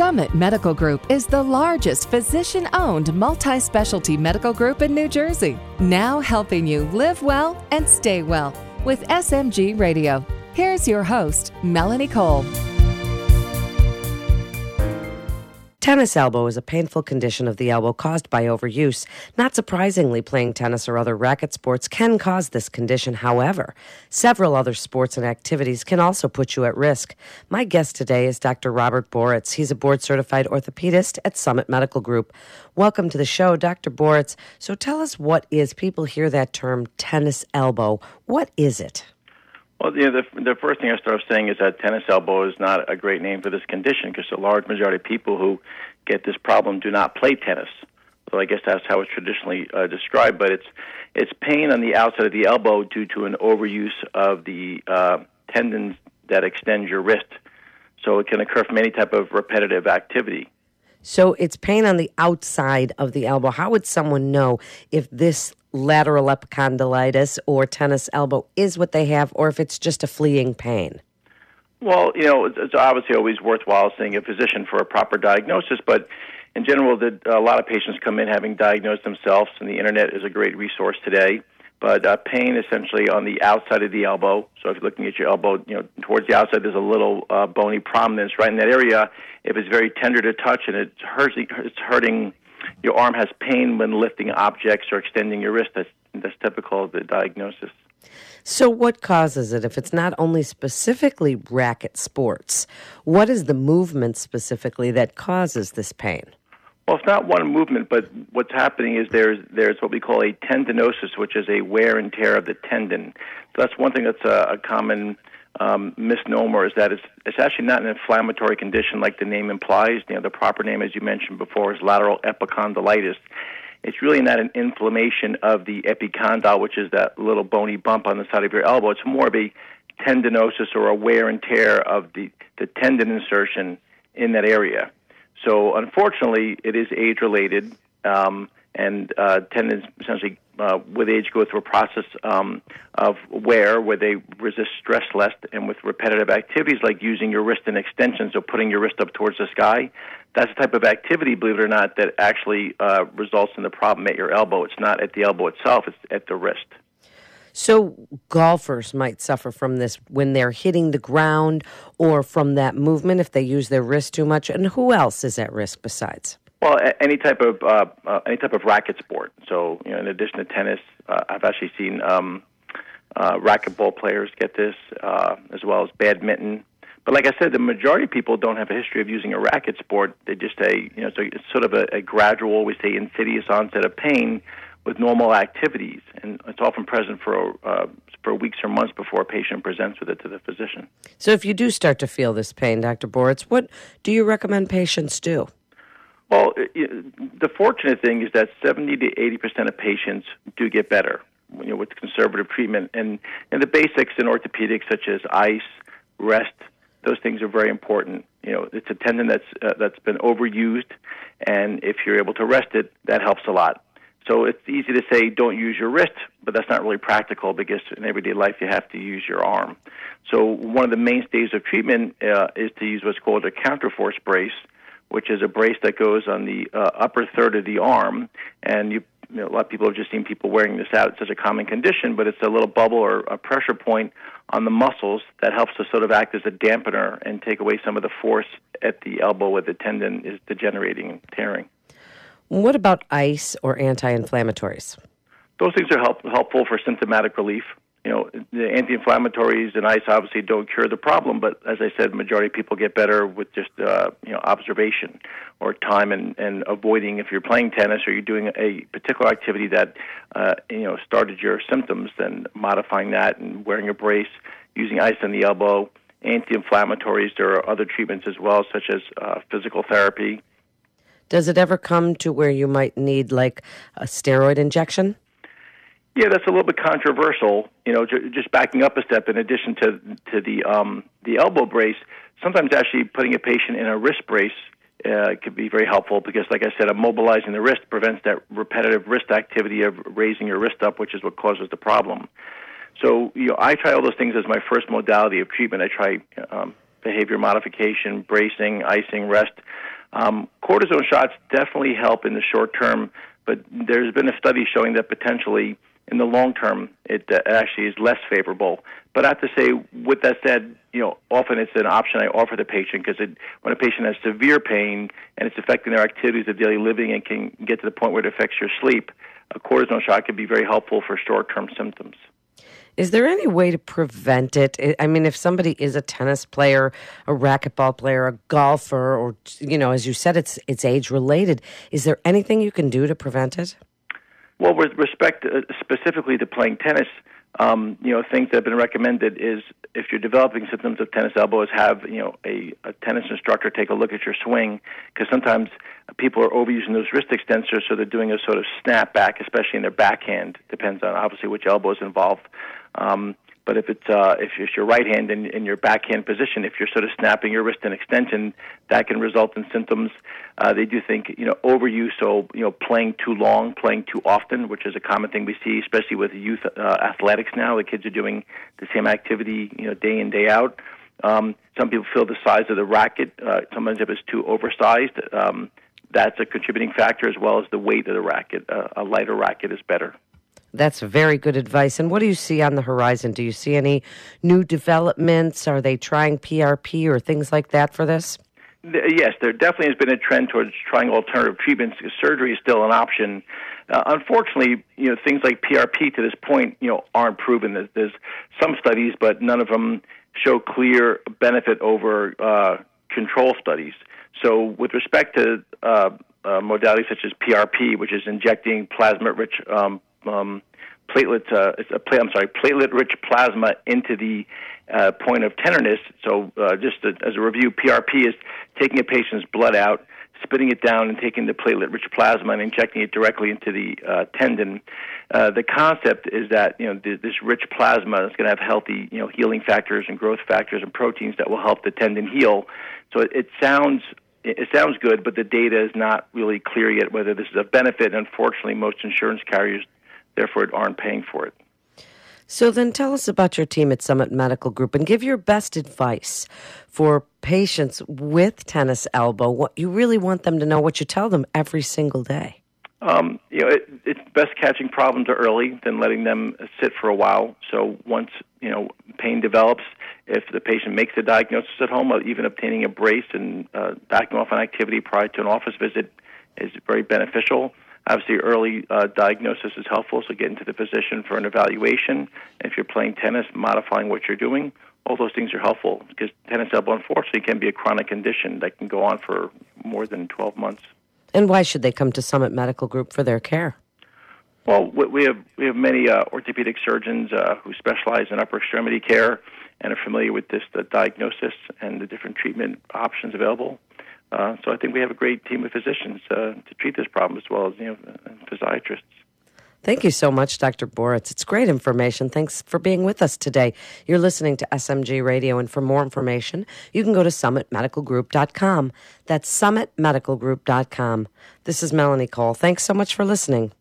Summit Medical Group is the largest physician-owned multi-specialty medical group in New Jersey. Now helping you live well and stay well with SMG Radio. Here's your host, Melanie Cole. Tennis elbow is a painful condition of the elbow caused by overuse. Not surprisingly, playing tennis or other racket sports can cause this condition. However, several other sports and activities can also put you at risk. My guest today is Dr. Robert Boritz. He's a board-certified orthopedist at Summit Medical Group. Welcome to the show, Dr. Boritz. So tell us, what is, people hear that term tennis elbow. What is it? Well, the first thing I start off saying is that tennis elbow is not a great name for this condition because a large majority of people who get this problem do not play tennis. So I guess that's how it's traditionally described, but it's pain on the outside of the elbow due to an overuse of the tendons that extend your wrist. So it can occur from any type of repetitive activity. So it's pain on the outside of the elbow. How would someone know if this lateral epicondylitis or tennis elbow is what they have, or if it's just a fleeting pain? Well, it's obviously always worthwhile seeing a physician for a proper diagnosis, but in general, a lot of patients come in having diagnosed themselves, and the internet is a great resource today. But pain essentially on the outside of the elbow. So if you're looking at your elbow, towards the outside, there's a little bony prominence right in that area. If it's very tender to touch and it's hurting, your arm has pain when lifting objects or extending your wrist. That's typical of the diagnosis. So what causes it? If it's not only specifically racket sports, what is the movement specifically that causes this pain? Well, it's not one movement, but what's happening is there's what we call a tendinosis, which is a wear and tear of the tendon. So that's one thing that's a common misnomer, is that it's actually not an inflammatory condition like the name implies. The proper name, as you mentioned before, is lateral epicondylitis. It's really not an inflammation of the epicondyle, which is that little bony bump on the side of your elbow. It's more of a tendinosis or a wear and tear of the tendon insertion in that area. So unfortunately, it is age-related, and tendons essentially with age go through a process of wear where they resist stress less, and with repetitive activities like using your wrist in extension, so putting your wrist up towards the sky, that's the type of activity, believe it or not, that actually results in the problem at your elbow. It's not at the elbow itself, it's at the wrist. So golfers might suffer from this when they're hitting the ground or from that movement if they use their wrist too much. And who else is at risk besides? Well, any type of racket sport. So, in addition to tennis, I've actually seen racquetball players get this, as well as badminton. But like I said, the majority of people don't have a history of using a racket sport. They just say, so it's sort of a gradual, we say, insidious onset of pain with normal activities, and it's often present for weeks or months before a patient presents with it to the physician. So if you do start to feel this pain, Dr. Boritz, what do you recommend patients do? Well, the fortunate thing is that 70 to 80% of patients do get better, with conservative treatment, and the basics in orthopedics such as ice, rest, those things are very important. It's a tendon that's been overused, and if you're able to rest it, that helps a lot. So it's easy to say don't use your wrist, but that's not really practical because in everyday life you have to use your arm. So one of the mainstays of treatment is to use what's called a counterforce brace, which is a brace that goes on the upper third of the arm. And a lot of people have just seen people wearing this out. It's such a common condition, but it's a little bubble or a pressure point on the muscles that helps to sort of act as a dampener and take away some of the force at the elbow where the tendon is degenerating and tearing. What about ice or anti-inflammatories? Those things are helpful for symptomatic relief. The anti-inflammatories and ice obviously don't cure the problem, but as I said, majority of people get better with just observation or time and avoiding. If you're playing tennis or you're doing a particular activity that started your symptoms, then modifying that and wearing a brace, using ice on the elbow, anti-inflammatories. There are other treatments as well, such as physical therapy. Does it ever come to where you might need like a steroid injection? Yeah, that's a little bit controversial. Just backing up a step. In addition to the elbow brace, sometimes actually putting a patient in a wrist brace could be very helpful because, like I said, immobilizing the wrist prevents that repetitive wrist activity of raising your wrist up, which is what causes the problem. So, I try all those things as my first modality of treatment. I try behavior modification, bracing, icing, rest. Cortisone shots definitely help in the short term, but there's been a study showing that potentially in the long term it actually is less favorable. But I have to say, with that said, often it's an option I offer the patient because when a patient has severe pain and it's affecting their activities of daily living and can get to the point where it affects your sleep, a cortisone shot can be very helpful for short-term symptoms. Is there any way to prevent it? I mean, if somebody is a tennis player, a racquetball player, a golfer, or, as you said, it's age-related, is there anything you can do to prevent it? Well, with respect specifically to playing tennis, things that have been recommended is if you're developing symptoms of tennis elbow, is have a tennis instructor take a look at your swing, because sometimes people are overusing those wrist extensors, so they're doing a sort of snap back, especially in their backhand. Depends on obviously which elbow is involved. But if it's your right hand in your backhand position, if you're sort of snapping your wrist in extension, that can result in symptoms. They do think overuse, so playing too long, playing too often, which is a common thing we see, especially with youth athletics now. The kids are doing the same activity day in, day out. Some people feel the size of the racket. Sometimes if it's too oversized, that's a contributing factor, as well as the weight of the racket. A lighter racket is better. That's very good advice. And what do you see on the horizon? Do you see any new developments? Are they trying PRP or things like that for this? Yes, there definitely has been a trend towards trying alternative treatments because surgery is still an option. Unfortunately, things like PRP to this point, aren't proven. There's some studies, but none of them show clear benefit over control studies. So with respect to modalities such as PRP, which is injecting plasma-rich platelet-rich plasma into the point of tenderness. So just as a review, PRP is taking a patient's blood out, spitting it down, and taking the platelet-rich plasma and injecting it directly into the tendon. The concept is that this rich plasma is going to have healthy healing factors and growth factors and proteins that will help the tendon heal. So it sounds good, but the data is not really clear yet whether this is a benefit. Unfortunately, most insurance carriers, therefore, aren't paying for it. So then tell us about your team at Summit Medical Group and give your best advice for patients with tennis elbow, what you really want them to know, what you tell them every single day. It's best catching problems early than letting them sit for a while. So once, pain develops, if the patient makes a diagnosis at home, even obtaining a brace and backing off an activity prior to an office visit is very beneficial. Obviously, early diagnosis is helpful, so getting to the physician for an evaluation. If you're playing tennis, modifying what you're doing, all those things are helpful because tennis elbow, unfortunately, can be a chronic condition that can go on for more than 12 months. And why should they come to Summit Medical Group for their care? Well, we have many orthopedic surgeons who specialize in upper extremity care and are familiar with this diagnosis and the different treatment options available. So I think we have a great team of physicians to treat this problem, as well as physiatrists. Thank you so much, Dr. Boritz. It's great information. Thanks for being with us today. You're listening to SMG Radio, and for more information, you can go to summitmedicalgroup.com. That's summitmedicalgroup.com. This is Melanie Cole. Thanks so much for listening.